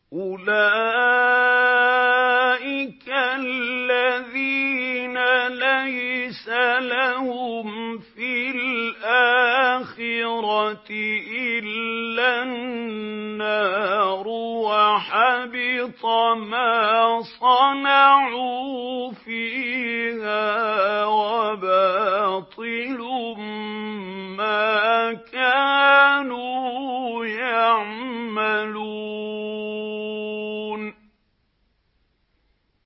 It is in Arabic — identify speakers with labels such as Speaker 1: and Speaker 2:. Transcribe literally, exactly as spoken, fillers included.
Speaker 1: أُولَٰئِكَ الَّذِينَ لَيْسَ لَهُمْ فِي الْآخِرَةِ إِلَّا النَّارُ وَحَبِطَ مَا صَنَعُوا فِيهَا وَبَاطِلٌ مَّا كَانُوا